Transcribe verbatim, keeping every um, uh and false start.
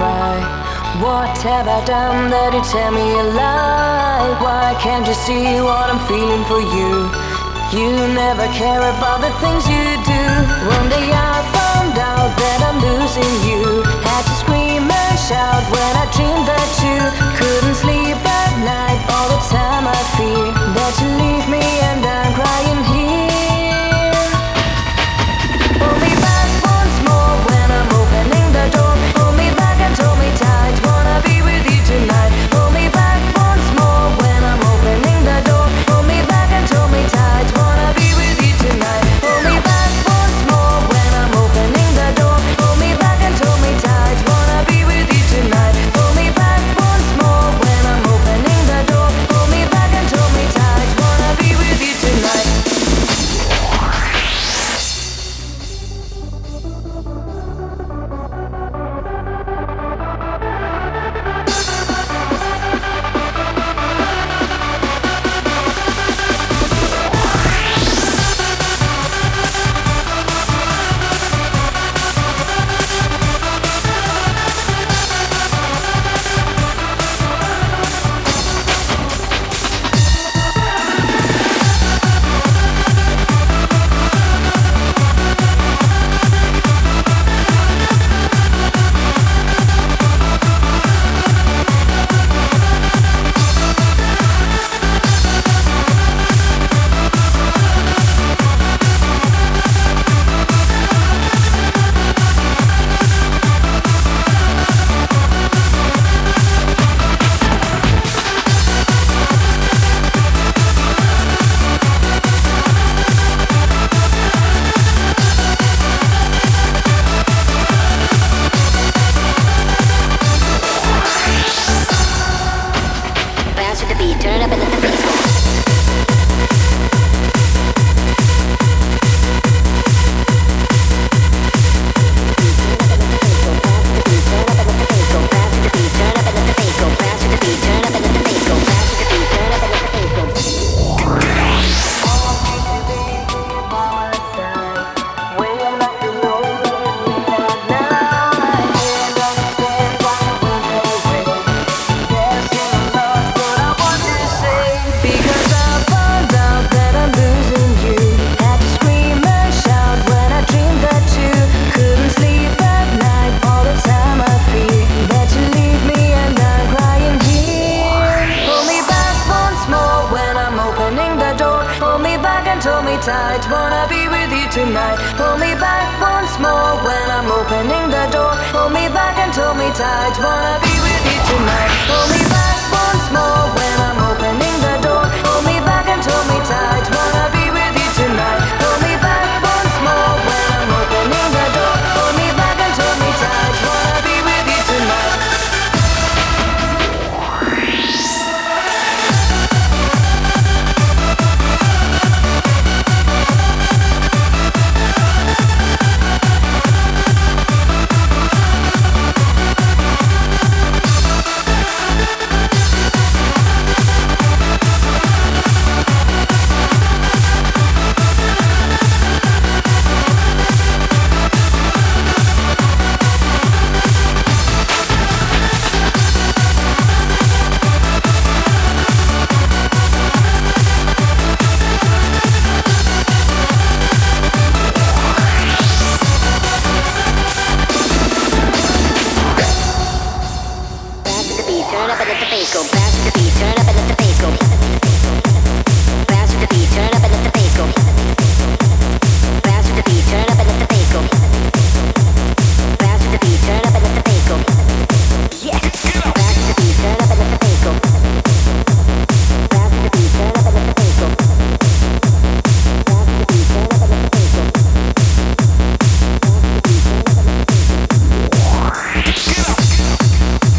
cry. What have I done that you tell me a lie? Why can't you see what I'm feeling for you? You never care about the things you do. One day I found out that I'm losing you. Had to scream and shout when I dreamed that you couldn't sleep at night. All the time I fear that you leave me and I'm crying here. Hold me back once more when I'm opening the door. Hold me back and hold me tight. Wanna be with you tonight. Hold me back once more when I'm opening the door. Hold me back and hold me tight. Wanna be with you tonight. Hold me back once more when I'm opening the door. Hold me back and hold me tight. Wanna be with you tonight. Hold me back once more when I'm opening the door. Hold me back and hold me tight. Wanna be with you tonight. Tight, wanna be with you tonight. Hold me back once more when I'm opening the door. Hold me back and hold me tight. Wanna be with you tonight. Hold me back once more when I'm opening the door. Hold me back and hold me tight. Wanna be with you tonight. Hold me back once more when I'm opening the door. Hold me back and hold me tight. Wanna be with you tonight. Get up!